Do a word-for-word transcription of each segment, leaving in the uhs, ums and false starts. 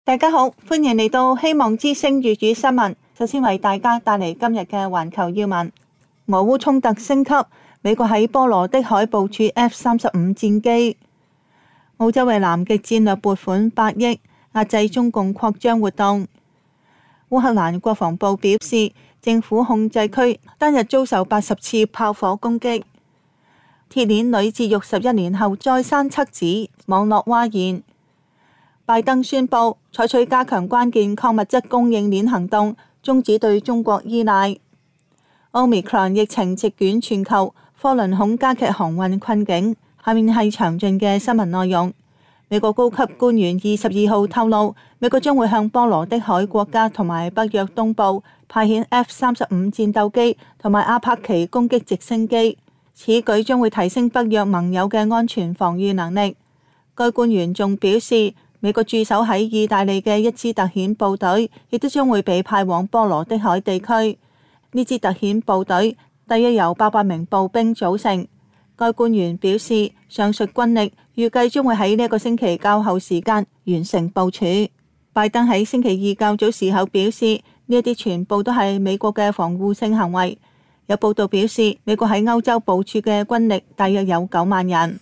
大家好，歡迎嚟到希望之聲粵語新聞。首先為大家帶嚟今日嘅環球要聞。俄烏衝突升級，美國喺波羅的海部署 F 三十五戰機。澳洲為南極戰略撥款百億，壓制中共擴張活動。烏克蘭國防部表示，政府控制區單日遭受八十次炮火攻擊。鐵鏈女節育十一年後再生七子，網絡譁然。拜登宣布採取加強關鍵礦物質供應鏈行動，終止對中國依賴。Omicron 疫情席捲全球，貨輪恐加劇航運困境。下面係詳盡嘅新聞內容。美國高級官員二十二號透露，美國將會向波羅的海國家同埋北約東部派遣 F 三十五戰鬥機同埋阿帕奇攻擊直升機，此舉將會提升北約盟友嘅安全防禦能力。該官員仲表示，美國駐守喺意大利嘅一支特遣部隊，亦都將會被派往波羅的海地區。呢支特遣部隊大約由八百名步兵組成。該官員表示，上述軍力預計將會喺呢一個星期較後時間完成部署。拜登喺星期二較早時候表示，呢一啲全部都係美國嘅防護性行為。有報道表示，美國喺歐洲部署嘅軍力大約有九萬人。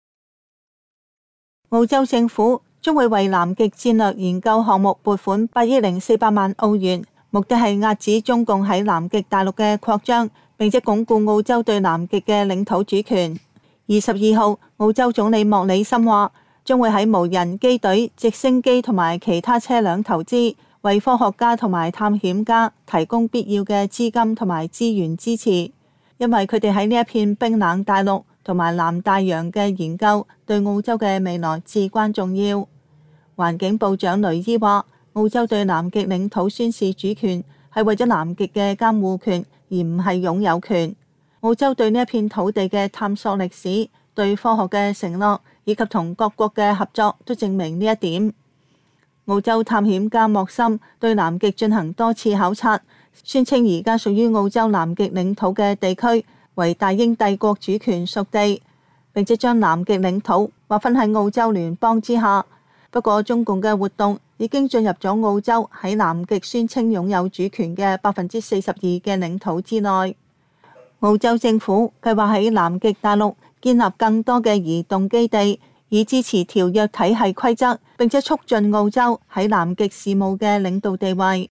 澳洲政府將會為南極戰略研究項目撥款八億零四百萬澳元，目的係遏止中共喺南極大陸嘅擴張，並且鞏固澳洲對南極嘅領土主權。二十二號，澳洲總理莫里森話，將會喺無人機隊、直升機同埋其他車輛投資，為科學家同埋探險家提供必要嘅資金同埋資源支持，因為佢哋喺呢一片冰冷大陸同埋南大洋嘅研究對澳洲嘅未來至關重要。環境部長雷伊話，澳洲對南極領土宣示主權係為咗南極嘅監護權，而唔係擁有權。澳洲對呢一片土地嘅探索歷史、對科學嘅承諾以及同各國嘅合作都證明呢一點。澳洲探險家莫森對南極進行多次考察，宣稱而家屬於澳洲南極領土嘅地區為大英帝國主權屬地，並且將南極領土劃分喺澳洲聯邦之下。不過，中共嘅活動已經進入咗澳洲喺南極宣稱擁有主權嘅百分之四十二嘅領土之內。澳洲政府計劃喺南極大陸建立更多嘅移動基地，以支持條約體系規則，並且促進澳洲喺南極事務嘅領導地位。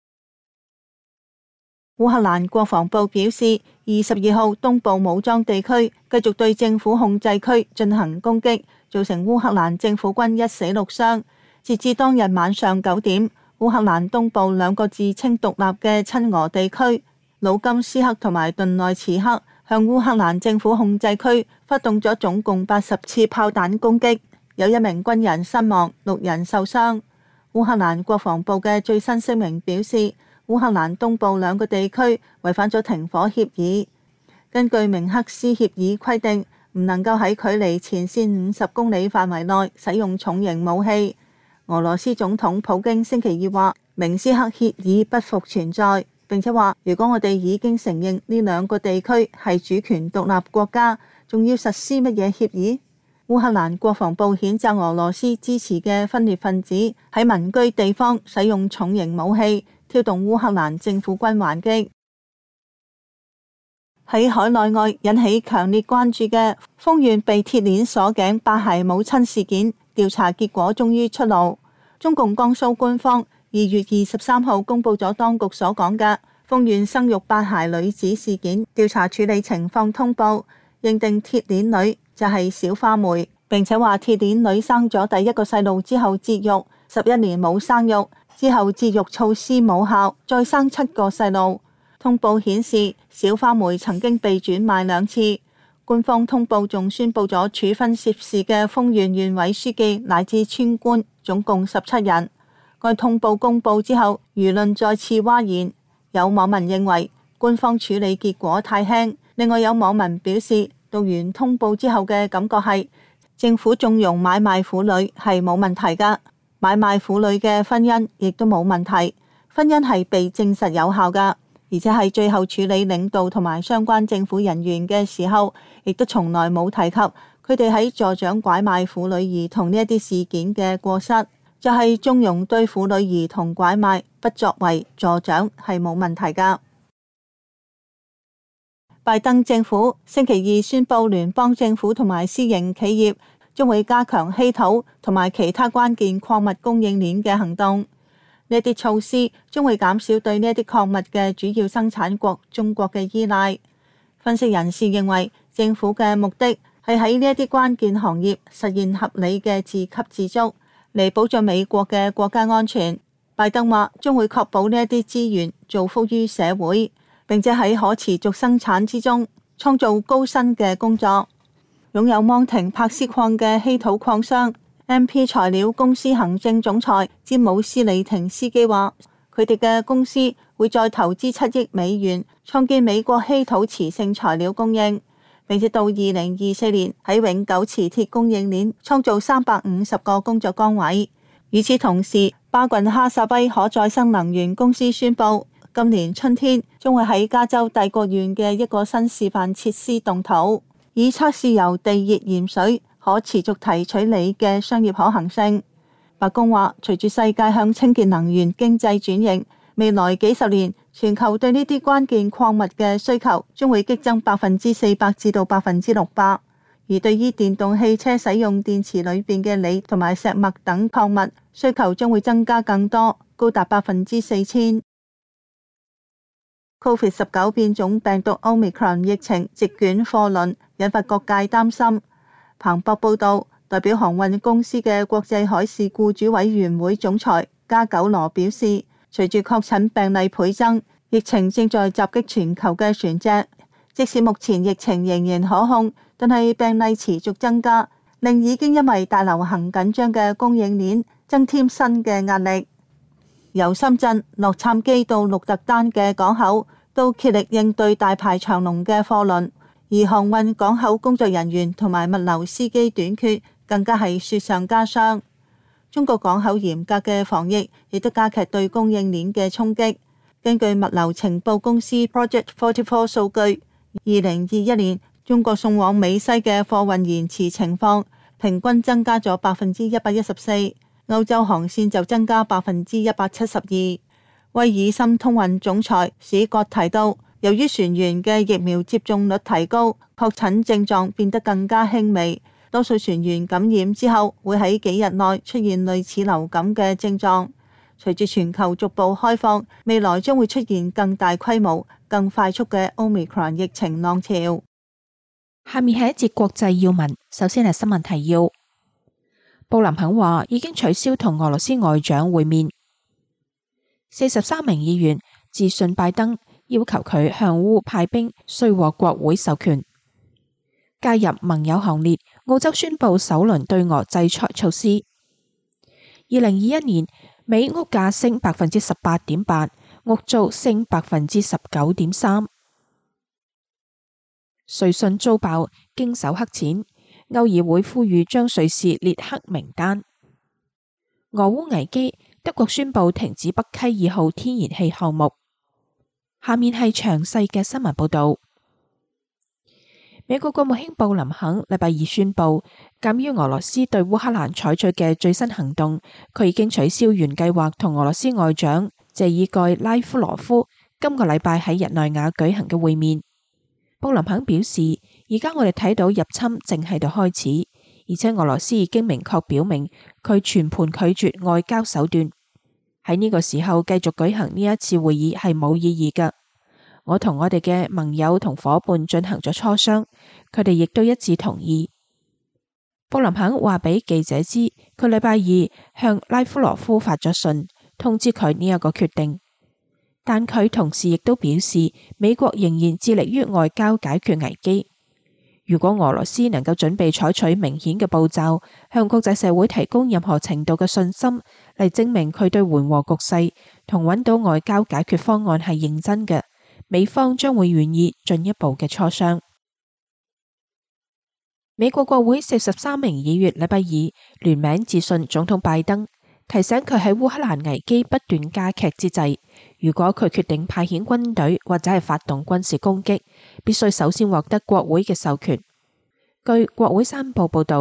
烏克蘭國防部表示，二十二號東部武裝地區繼續對政府控制區進行攻擊，造成烏克蘭政府軍一死六傷。截至當日晚上九點，烏克蘭東部兩個自稱獨立嘅親俄地區魯甘斯克同埋頓內茨克向烏克蘭政府控制區發動咗總共八十次炮彈攻擊，有一名軍人身亡，六人受傷。烏克蘭國防部嘅最新聲明表示，烏克蘭東部兩個地區違反咗停火協議。根據明克斯協議規定，唔能夠喺距離前線五十公里範圍內使用重型武器。俄羅斯總統普京星期二話，明斯克協議不復存在，並且話，如果我哋已經承認呢兩個地區係主權獨立國家，仲要實施乜嘢協議？烏克蘭國防部譴責俄羅斯支持嘅分裂分子喺民居地方使用重型武器，挑動烏克蘭政府軍還擊。喺海內外引起強烈關注嘅豐縣被鐵鏈鎖頸八孩母親事件調查結果終於出爐。中共江蘇官方二月二十三號公布咗當局所講嘅豐縣生育八孩女子事件調查處理情況通報，認定鐵鏈女就係小花梅，並且話鐵鏈女生咗第一個細路之後節育，十一年冇生育，之後節育措施冇效，再生七個細路。通報顯示，小花梅曾經被轉賣兩次。官方通報仲宣布咗處分涉事嘅豐縣縣委書記乃至村官，總共十七人。該通報公布之後，輿論再次譁然。有網民認為官方處理結果太輕，另外有網民表示，讀完通報之後嘅感覺係政府縱容買賣婦女係冇問題㗎，買賣婦女嘅婚姻亦都冇問題，婚姻係被證實有效㗎。而且係最後處理領導同埋相關政府人員嘅時候，亦都從來冇提及佢哋喺助長拐賣婦女兒童呢一啲事件嘅過失。 就係縱容對婦女兒童拐賣，不作為助長係冇問題㗎。拜登政府星期二宣布，聯邦政府同埋私營企業將會加強稀土同埋其他關鍵礦物供應鏈嘅行動。呢啲措施將會減少對呢啲礦物嘅主要生產國中國嘅依賴。分析人士認為，政府嘅目的係喺呢一啲關鍵行業實現合理嘅自給自足，嚟保障美國嘅國家安全。拜登話將會確保呢一啲資源造福於社會，並且喺可持續生產之中創造高薪嘅工作。擁有芒廷帕斯礦嘅稀土礦商 M P 材料公司行政總裁詹姆斯利廷斯基話，佢哋嘅公司會再投資七億美元，創建美國稀土磁性材料供應，並且到二零二四年喺永久磁鐵供應鏈創造三百五十個工作崗位。與此同時，巴郡哈薩威可再生能源公司宣布，今年春天將會喺加州帝國縣嘅一個新示範設施動土，以測試由地熱鹽水可持續提取鋰嘅商業可行性。白宮話，隨住世界向清潔能源經濟轉型，未來幾十年全球對呢啲關鍵礦物嘅需求將會激增百分之四百至到百分之六百。而對於電動汽車使用電池裏邊嘅鋰同埋石墨等礦物需求將會增加更多，高達百分之四千。Covid 十九 變種病毒 Omicron 疫情席捲貨輪，引發各界擔心。彭博報道，代表航運公司嘅國際海事僱主委員會總裁加九羅表示，隨住確診病例倍增，疫情正在襲擊全球嘅船隻。即使目前疫情仍然可控，但係病例持續增加，令已經因為大流行緊張嘅供應鏈增添新嘅壓力。由深圳、洛杉磯到鹿特丹嘅港口都竭力應對大排長龍嘅貨輪。而航運港口工作人員同埋物流司機短缺，更加係雪上加霜。中國港口嚴格嘅防疫，亦都加劇對供應鏈嘅衝擊。根據物流情報公司 Project 四十四數據，二零二一年中國送往美西嘅貨運延遲情況，平均增加咗百分之一百一十四，歐洲航線就增加百分之一百七十二。威爾森通運總裁史葛提到，由於船員嘅疫苗接種率提高，確診症狀變得更加輕微，多數船員感染之後會喺幾日內出現類似流感嘅症狀。隨住全球逐步開放，未來將會出現更大規模、更快速嘅 Omicron 疫情浪潮。 下面係一節國際要聞，首先係新聞提要。布林肯話已經取消同俄羅斯外長會面。四十三名議員致信拜登，要求佢向烏派兵，須獲國會授權。加入盟友行列，澳洲宣布首輪對俄制裁措施。二零二一年，美屋價升百分之十八點八，屋租升百分之十九點三。瑞信遭爆，經手黑錢，歐議會呼籲將瑞士列黑名單。俄烏危機，德國宣布停止北溪二號天然氣項目。下面係詳細嘅新聞報道。美國國務卿布林肯禮拜二宣布，鑒於俄羅斯對烏克蘭採取嘅最新行動，佢已經取消原計劃同俄羅斯外長謝爾蓋拉夫羅夫今個禮拜喺日內瓦舉行嘅會面。布林肯表示，而家我哋睇到入侵正喺度開始，而且俄羅斯已經明確表明佢全盤拒絕外交手段。喺呢個時候繼續舉行呢一次會議係冇意義㗎。我同我哋嘅盟友同夥伴進行咗磋商，佢哋亦都一致同意。布林肯話俾記者知，佢禮拜二向拉夫羅夫發咗信，通知佢呢一個決定。但佢同時亦都表示，美國仍然致力於外交解決危機。如果俄羅斯能夠準備採取明顯嘅步驟，向國際社會提供任何程度嘅信心，嚟證明佢對緩和局勢同揾到外交解決方案係認真嘅，美方將會願意進一步嘅磋商。美國國會四十三名議員禮拜二聯名致信總統拜登，提醒佢喺烏克蘭危機不斷加劇之際，如果佢決定派遣軍隊或者係發動軍事攻擊，必須首先獲得國會嘅授權。據國會山報報道，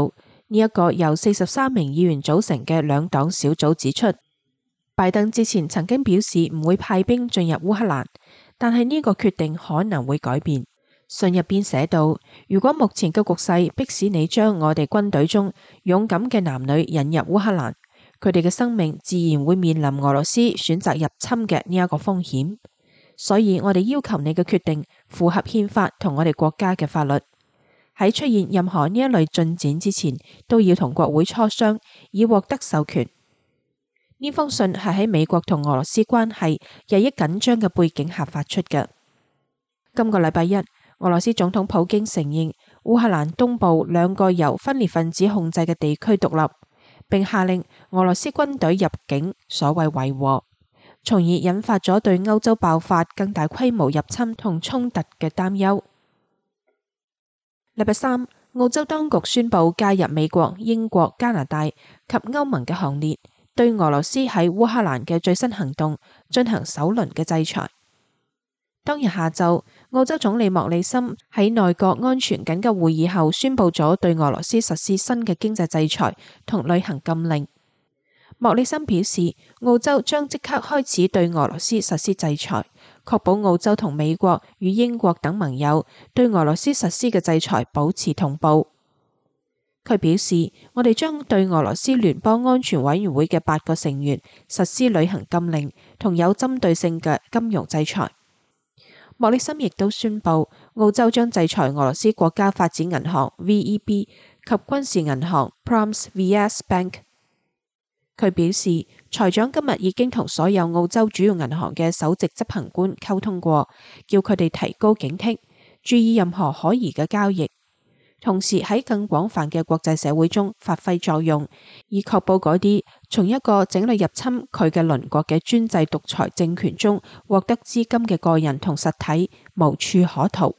呢一個由四十三名議員組成嘅兩黨小組指出，拜登之前曾經表示唔會派兵進入烏克蘭，但係呢個決定可能會改變。信入邊寫到，如果目前嘅局勢迫使你將我哋軍隊中勇敢嘅男女引入烏克蘭，佢哋嘅生命自然會面臨俄羅斯選擇入侵嘅呢一個風險。所以我哋要求你嘅決定符合憲法同我哋國家嘅法律。喺出現任何呢一類進展之前，都要同國會磋商，以獲得授權。呢封信係喺美國同俄羅斯關係日益緊張嘅背景下發出嘅。今個禮拜一，俄羅斯總統普京承認烏克蘭東部兩個由分裂分子控制嘅地區獨立，並下令俄羅斯軍隊入境，所謂維和，從而引發咗對歐洲爆發更大規模入侵同衝突嘅擔憂。禮拜三，澳洲當局宣布加入美國、英國、加拿大及歐盟嘅行列，對俄羅斯喺烏克蘭嘅最新行動進行首輪嘅制裁。當日下晝，澳洲總理莫里森喺內閣安全緊急會議後宣布咗對俄羅斯實施新嘅經濟制裁同旅行禁令。莫里森表示，澳洲將即刻開始對俄羅斯實施制裁，確保澳洲同美國與英國等盟友對俄羅斯實施嘅制裁保持同步。佢表示，我哋將對俄羅斯聯邦安全委員會嘅八個成員實施旅行禁令同有針對性嘅金融制裁。莫里森亦都宣布，澳洲將制裁俄羅斯國家發展銀行 V E B 及軍事銀行 Proms V S Bank。佢表示，財長今日已經同所有澳洲主要銀行嘅首席執行官溝通過，叫佢哋提高警惕，注意任何可疑嘅交易，同時喺更廣泛嘅國際社會中發揮作用，以確保嗰啲從一個整體入侵佢嘅鄰國嘅專制獨裁政權中獲得資金嘅個人同實體無處可逃。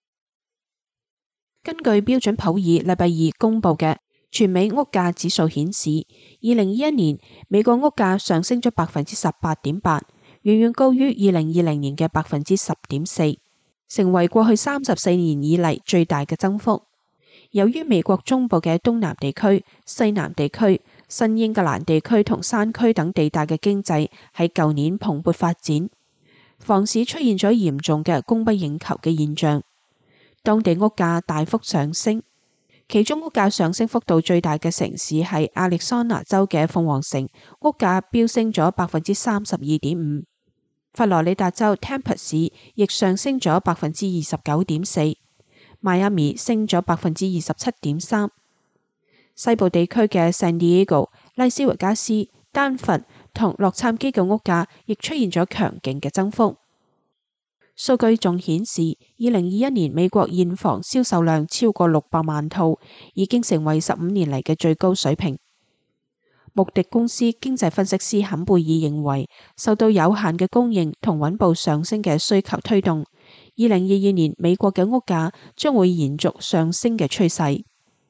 根據標準普爾禮拜二公布嘅全美屋價指數顯示，二零二一年美國屋價上升咗百分之十八點八，遠遠高於二零二零年嘅百分之十點四，成為過去三十四年以嚟最大嘅增幅。由於美國中部嘅東南地區、西南地區、新英格蘭地區同山區等地帶嘅經濟喺舊年蓬勃發展，房市出現咗嚴重嘅供不應求嘅現象，當地屋價大幅上升。其中屋價上升幅度最大嘅城市係亞利桑那州嘅鳳凰城，屋價飆升咗百分之三十二點五；佛羅里達州 Tampa 市亦上升咗百分之二十九點四，邁阿密升咗百分之二十七點三。西部地區嘅 San Diego、拉斯維加斯、丹佛同洛杉磯嘅屋價亦出現咗強勁嘅增幅。數據仲顯示，二零二一年美國現房銷售量超過六百萬套，已經成為十五年嚟嘅最高水平。穆迪公司經濟分析師坎貝爾認為，受到有限嘅供應同穩步上升嘅需求推動，二零二二年美國嘅屋價將會延續上升嘅趨勢。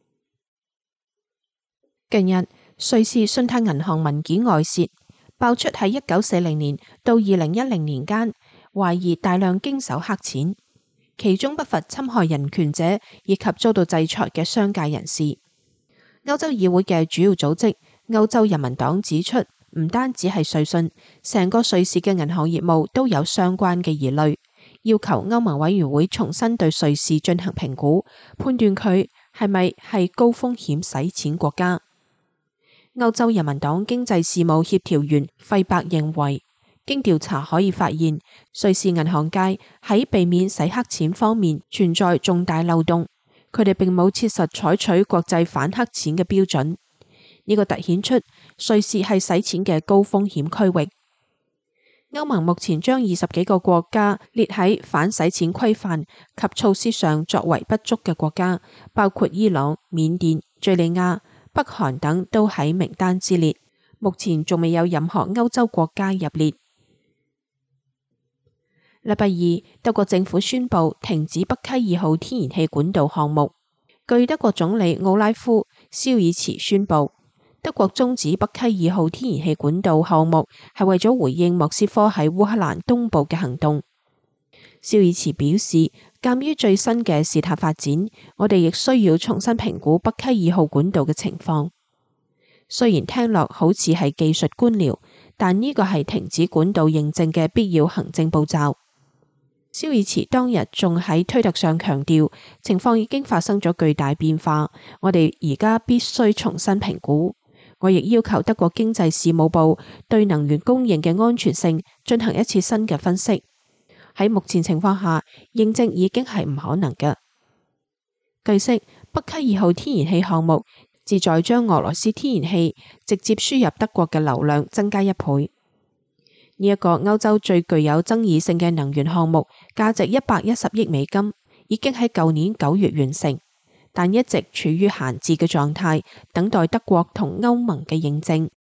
近日，瑞士信貸銀行文件外泄，爆出喺一九四零年到二零一零年間，懷疑大量經手黑錢，其中不乏侵害人權者以及遭到制裁嘅商界人士。歐洲議會嘅主要組織歐洲人民黨指出，唔單止係瑞信，成個瑞士嘅銀行業務都有相關嘅疑慮，要求歐盟委員會重新對瑞士進行評估，判斷佢係咪係高風險洗錢國家。歐洲人民黨經濟事務協調員費伯認為，經調查可以發現，瑞士銀行界喺避免洗黑錢方面存在重大漏洞，佢哋並冇切實採取國際反黑錢嘅標準。呢個凸顯出瑞士係洗錢嘅高風險區域。歐盟目前將二十幾個國家列喺反洗錢規範及措施上作為不足嘅國家，包括伊朗、緬甸、敘利亞、北韓等都喺名單之列。目前仲未有任何歐洲國家入列。禮拜二，德國政府宣布停止北溪二號天然氣管道項目。據德國總理奧拉夫·肖爾茨宣布，德國終止北溪二號天然氣管道項目係為咗回應莫斯科喺烏克蘭東部嘅行動。 肖爾茨表示，鑒於最新嘅事態發展，我哋亦需要重新評估北溪二號管道嘅情況。雖然聽落好似係技術官僚，但呢個係停止管道認證嘅必要行政步驟。肖爾茨當日仲喺推特上強調，情況已經發生咗巨大變化，我哋而家必須重新評估。我亦要求德國經濟事務部對能源供應嘅安全性進行一次新嘅分析。喺目前情況下，認證已經係唔可能嘅。據悉，北溪二號天然氣項目旨在將俄羅斯天然氣直接輸入德國嘅流量增加一倍。呢一個歐洲最具有爭議性嘅能源項目，價值一百一十億美金，已經喺舊年九月完成，但一直處於閒置嘅狀態，等待德國同歐盟嘅認證。